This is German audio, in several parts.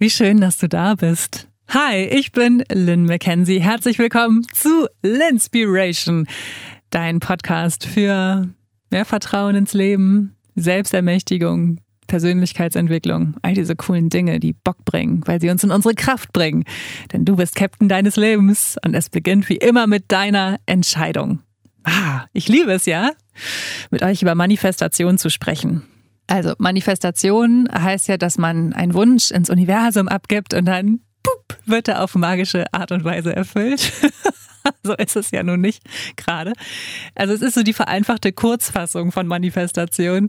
Wie schön, dass du da bist. Hi, ich bin Lynn McKenzie. Herzlich willkommen zu Linspiration, dein Podcast für mehr Vertrauen ins Leben, Selbstermächtigung, Persönlichkeitsentwicklung, all diese coolen Dinge, die Bock bringen, weil sie uns in unsere Kraft bringen. Denn du bist Captain deines Lebens und es beginnt wie immer mit deiner Entscheidung. Ich liebe es ja, mit euch über Manifestation zu sprechen. Also Manifestation heißt ja, dass man einen Wunsch ins Universum abgibt und dann wird er auf magische Art und Weise erfüllt. So ist es ja nun nicht gerade. Also es ist so die vereinfachte Kurzfassung von Manifestation.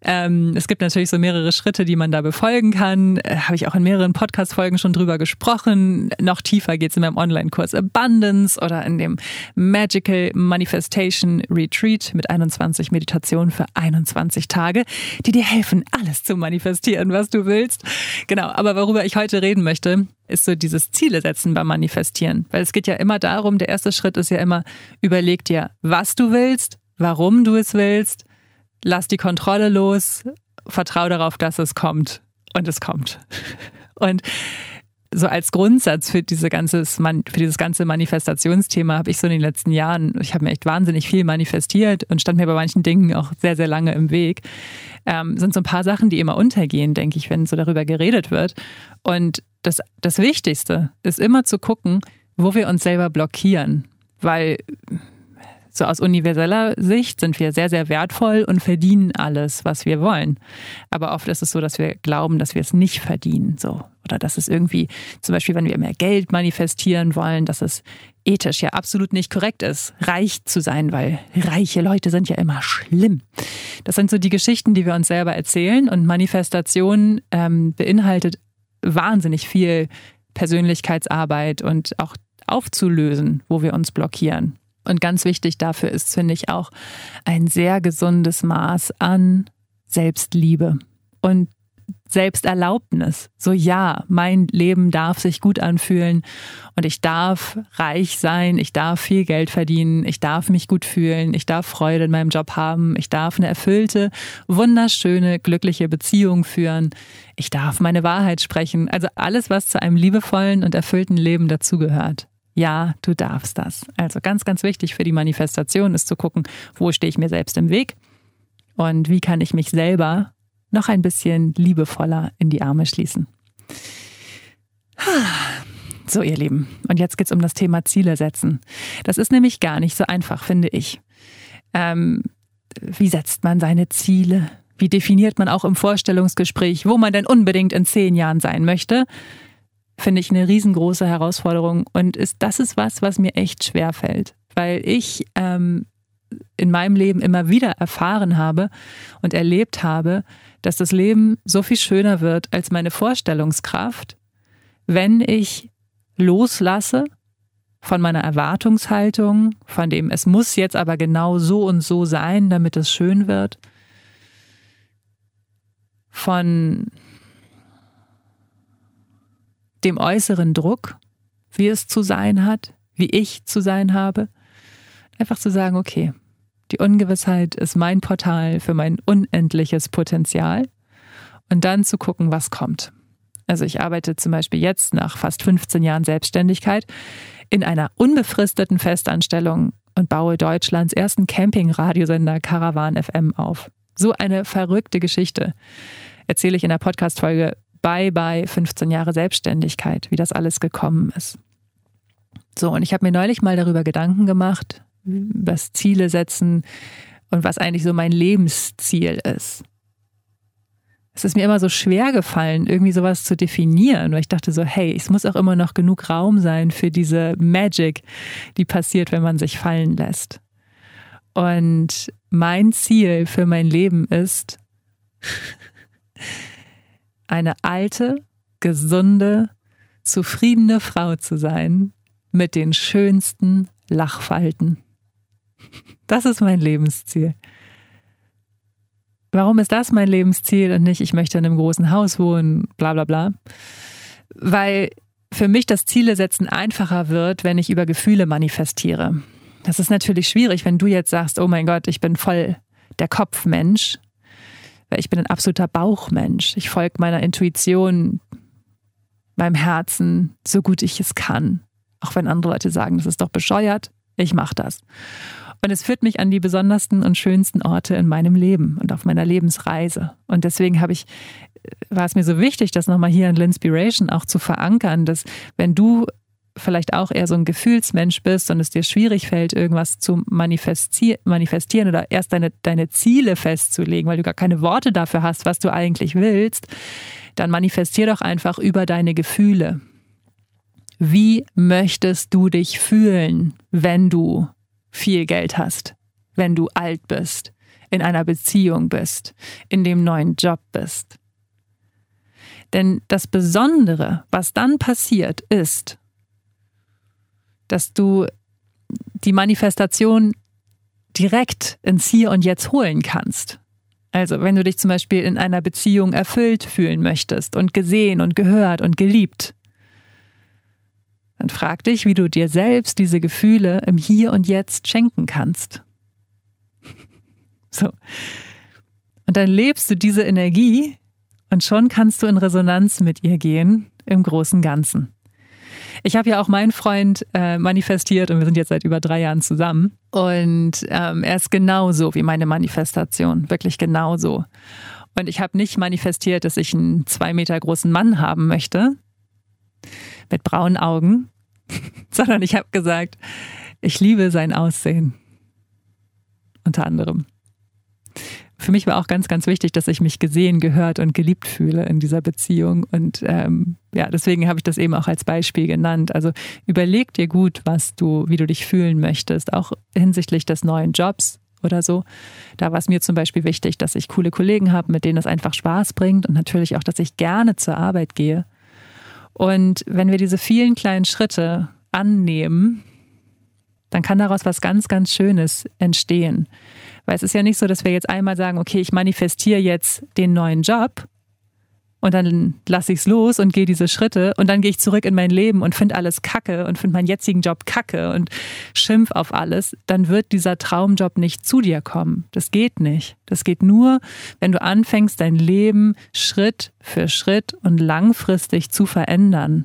Es gibt natürlich so mehrere Schritte, die man da befolgen kann. Habe ich auch in mehreren Podcast-Folgen schon drüber gesprochen. Noch tiefer geht es in meinem Online-Kurs Abundance oder in dem Magical Manifestation Retreat mit 21 Meditationen für 21 Tage, die dir helfen, alles zu manifestieren, was du willst. Genau, aber worüber ich heute reden möchte, ist so dieses Ziele setzen beim Manifestieren. Weil es geht ja immer darum, der erste Schritt ist ja immer, überleg dir, was du willst, warum du es willst, lass die Kontrolle los, vertrau darauf, dass es kommt. Und es kommt. Und so als Grundsatz für dieses ganze Manifestationsthema habe ich so in den letzten Jahren, ich habe mir echt wahnsinnig viel manifestiert und stand mir bei manchen Dingen auch sehr, sehr lange im Weg. Sind so ein paar Sachen, die immer untergehen, denke ich, wenn so darüber geredet wird. Und das Wichtigste ist immer zu gucken, wo wir uns selber blockieren. Weil so aus universeller Sicht sind wir sehr, sehr wertvoll und verdienen alles, was wir wollen. Aber oft ist es so, dass wir glauben, dass wir es nicht verdienen. So. Oder dass es irgendwie, zum Beispiel, wenn wir mehr Geld manifestieren wollen, dass es ethisch ja absolut nicht korrekt ist, reich zu sein, weil reiche Leute sind ja immer schlimm. Das sind so die Geschichten, die wir uns selber erzählen. Und Manifestation beinhaltet wahnsinnig viel Persönlichkeitsarbeit und auch aufzulösen, wo wir uns blockieren. Und ganz wichtig dafür ist, finde ich, auch ein sehr gesundes Maß an Selbstliebe und Selbsterlaubnis. So ja, mein Leben darf sich gut anfühlen und ich darf reich sein, ich darf viel Geld verdienen, ich darf mich gut fühlen, ich darf Freude in meinem Job haben, ich darf eine erfüllte, wunderschöne, glückliche Beziehung führen, ich darf meine Wahrheit sprechen. Also alles, was zu einem liebevollen und erfüllten Leben dazugehört. Ja, du darfst das. Also ganz, ganz wichtig für die Manifestation ist zu gucken, wo stehe ich mir selbst im Weg und wie kann ich mich selber noch ein bisschen liebevoller in die Arme schließen. So, ihr Lieben. Und jetzt geht's um das Thema Ziele setzen. Das ist nämlich gar nicht so einfach, finde ich. Wie setzt man seine Ziele? Wie definiert man auch im Vorstellungsgespräch, wo man denn unbedingt in 10 Jahren sein möchte? Finde ich eine riesengroße Herausforderung. Und das ist was mir echt schwer fällt. Weil ich in meinem Leben immer wieder erfahren habe und erlebt habe, dass das Leben so viel schöner wird als meine Vorstellungskraft, wenn ich loslasse von meiner Erwartungshaltung, von dem es muss jetzt aber genau so und so sein, damit es schön wird, von dem äußeren Druck, wie es zu sein hat, wie ich zu sein habe. Einfach zu sagen, okay, die Ungewissheit ist mein Portal für mein unendliches Potenzial und dann zu gucken, was kommt. Also ich arbeite zum Beispiel jetzt nach fast 15 Jahren Selbstständigkeit in einer unbefristeten Festanstellung und baue Deutschlands ersten Camping-Radiosender Caravan FM auf. So eine verrückte Geschichte erzähle ich in der Podcast-Folge Bye 15 Jahre Selbstständigkeit, wie das alles gekommen ist. So, und ich habe mir neulich mal darüber Gedanken gemacht, was Ziele setzen und was eigentlich so mein Lebensziel ist. Es ist mir immer so schwer gefallen, irgendwie sowas zu definieren, weil ich dachte so, hey, es muss auch immer noch genug Raum sein für diese Magic, die passiert, wenn man sich fallen lässt. Und mein Ziel für mein Leben ist, eine alte, gesunde, zufriedene Frau zu sein mit den schönsten Lachfalten. Das ist mein Lebensziel. Warum ist das mein Lebensziel und nicht, ich möchte in einem großen Haus wohnen, bla bla bla? Weil für mich das Ziele setzen einfacher wird, wenn ich über Gefühle manifestiere. Das ist natürlich schwierig, wenn du jetzt sagst, oh mein Gott, ich bin voll der Kopfmensch, weil ich bin ein absoluter Bauchmensch. Ich folge meiner Intuition meinem Herzen, so gut ich es kann. Auch wenn andere Leute sagen, das ist doch bescheuert, ich mache das. Und es führt mich an die besondersten und schönsten Orte in meinem Leben und auf meiner Lebensreise. Und deswegen war es mir so wichtig, das nochmal hier in Linspiration auch zu verankern, dass wenn du vielleicht auch eher so ein Gefühlsmensch bist und es dir schwierig fällt, irgendwas zu manifestieren oder erst deine Ziele festzulegen, weil du gar keine Worte dafür hast, was du eigentlich willst, dann manifestier doch einfach über deine Gefühle. Wie möchtest du dich fühlen, wenn du viel Geld hast, wenn du alt bist, in einer Beziehung bist, in dem neuen Job bist? Denn das Besondere, was dann passiert, ist, dass du die Manifestation direkt ins Hier und Jetzt holen kannst. Also wenn du dich zum Beispiel in einer Beziehung erfüllt fühlen möchtest und gesehen und gehört und geliebt, dann frag dich, wie du dir selbst diese Gefühle im Hier und Jetzt schenken kannst. So. Und dann lebst du diese Energie und schon kannst du in Resonanz mit ihr gehen im großen Ganzen. Ich habe ja auch meinen Freund manifestiert und wir sind jetzt seit über 3 Jahren zusammen. Und er ist genauso wie meine Manifestation, wirklich genauso. Und ich habe nicht manifestiert, dass ich einen 2 Meter großen Mann haben möchte, mit braunen Augen, sondern ich habe gesagt, ich liebe sein Aussehen. Unter anderem. Für mich war auch ganz, ganz wichtig, dass ich mich gesehen, gehört und geliebt fühle in dieser Beziehung. Und deswegen habe ich das eben auch als Beispiel genannt. Also überleg dir gut, wie du dich fühlen möchtest, auch hinsichtlich des neuen Jobs oder so. Da war es mir zum Beispiel wichtig, dass ich coole Kollegen habe, mit denen es einfach Spaß bringt und natürlich auch, dass ich gerne zur Arbeit gehe. Und wenn wir diese vielen kleinen Schritte annehmen, dann kann daraus was ganz, ganz Schönes entstehen. Weil es ist ja nicht so, dass wir jetzt einmal sagen, okay, ich manifestiere jetzt den neuen Job und dann lasse ich es los und gehe diese Schritte und dann gehe ich zurück in mein Leben und finde alles kacke und finde meinen jetzigen Job kacke und schimpf auf alles. Dann wird dieser Traumjob nicht zu dir kommen. Das geht nicht. Das geht nur, wenn du anfängst, dein Leben Schritt für Schritt und langfristig zu verändern.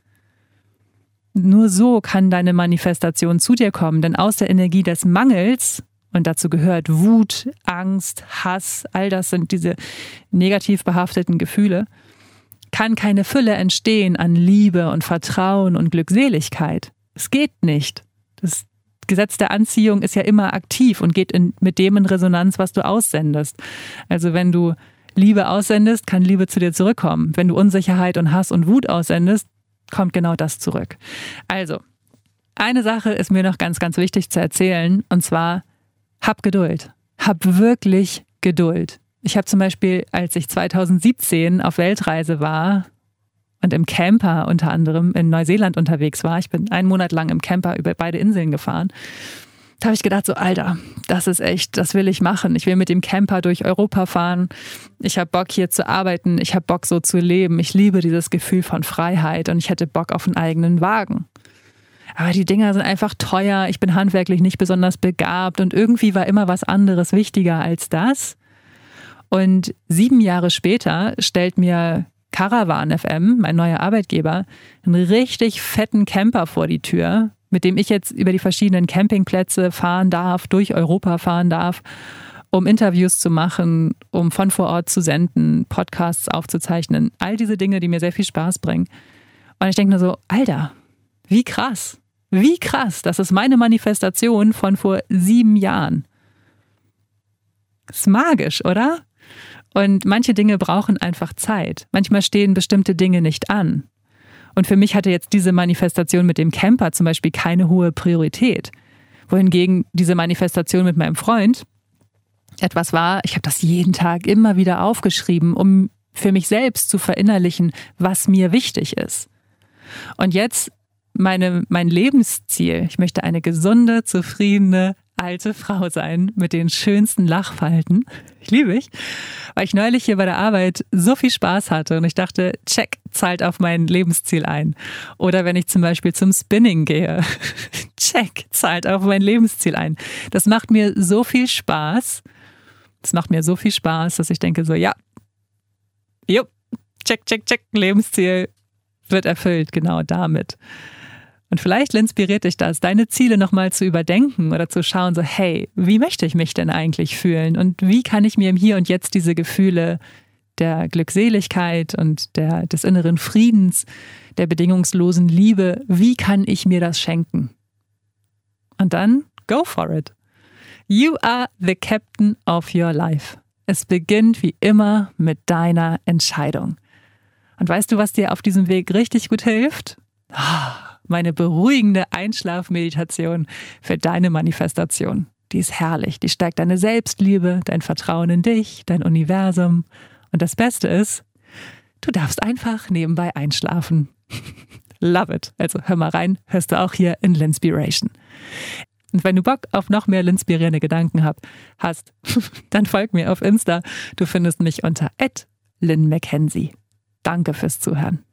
Nur so kann deine Manifestation zu dir kommen, denn aus der Energie des Mangels, und dazu gehört Wut, Angst, Hass, all das sind diese negativ behafteten Gefühle, kann keine Fülle entstehen an Liebe und Vertrauen und Glückseligkeit. Es geht nicht. Das Gesetz der Anziehung ist ja immer aktiv und geht mit dem in Resonanz, was du aussendest. Also wenn du Liebe aussendest, kann Liebe zu dir zurückkommen. Wenn du Unsicherheit und Hass und Wut aussendest, kommt genau das zurück. Also, eine Sache ist mir noch ganz, ganz wichtig zu erzählen, und zwar, hab Geduld. Hab wirklich Geduld. Ich habe zum Beispiel, als ich 2017 auf Weltreise war und im Camper unter anderem in Neuseeland unterwegs war, ich bin 1 Monat lang im Camper über beide Inseln gefahren, da habe ich gedacht, so Alter, das ist echt, das will ich machen. Ich will mit dem Camper durch Europa fahren. Ich habe Bock hier zu arbeiten. Ich habe Bock so zu leben. Ich liebe dieses Gefühl von Freiheit und ich hätte Bock auf einen eigenen Wagen. Aber die Dinger sind einfach teuer. Ich bin handwerklich nicht besonders begabt und irgendwie war immer was anderes wichtiger als das. Und 7 Jahre später stellt mir Caravan FM, mein neuer Arbeitgeber, einen richtig fetten Camper vor die Tür, mit dem ich jetzt über die verschiedenen Campingplätze fahren darf, durch Europa fahren darf, um Interviews zu machen, um von vor Ort zu senden, Podcasts aufzuzeichnen. All diese Dinge, die mir sehr viel Spaß bringen. Und ich denke nur so, Alter, wie krass. Wie krass. Das ist meine Manifestation von vor 7 Jahren. Das ist magisch, oder? Und manche Dinge brauchen einfach Zeit. Manchmal stehen bestimmte Dinge nicht an. Und für mich hatte jetzt diese Manifestation mit dem Camper zum Beispiel keine hohe Priorität. Wohingegen diese Manifestation mit meinem Freund etwas war, ich habe das jeden Tag immer wieder aufgeschrieben, um für mich selbst zu verinnerlichen, was mir wichtig ist. Und jetzt mein Lebensziel, ich möchte eine gesunde, zufriedene, alte Frau sein mit den schönsten Lachfalten. Ich liebe mich, weil ich neulich hier bei der Arbeit so viel Spaß hatte und ich dachte, check, zahlt auf mein Lebensziel ein. Oder wenn ich zum Beispiel zum Spinning gehe, check, zahlt auf mein Lebensziel ein. Das macht mir so viel Spaß. Das macht mir so viel Spaß, dass ich denke so, ja, jupp, check, check, check, Lebensziel. wird erfüllt genau damit. Und vielleicht inspiriert dich das, deine Ziele nochmal zu überdenken oder zu schauen, so hey, wie möchte ich mich denn eigentlich fühlen? Und wie kann ich mir im Hier und Jetzt diese Gefühle der Glückseligkeit und des inneren Friedens, der bedingungslosen Liebe, wie kann ich mir das schenken? Und dann go for it. You are the captain of your life. Es beginnt wie immer mit deiner Entscheidung. Und weißt du, was dir auf diesem Weg richtig gut hilft? Meine beruhigende Einschlafmeditation für deine Manifestation. Die ist herrlich. Die stärkt deine Selbstliebe, dein Vertrauen in dich, dein Universum. Und das Beste ist, du darfst einfach nebenbei einschlafen. Love it. Also hör mal rein, hörst du auch hier in Linspiration. Und wenn du Bock auf noch mehr linspirierende Gedanken hast, dann folg mir auf Insta. Du findest mich unter @LynMcKenzie. Danke fürs Zuhören.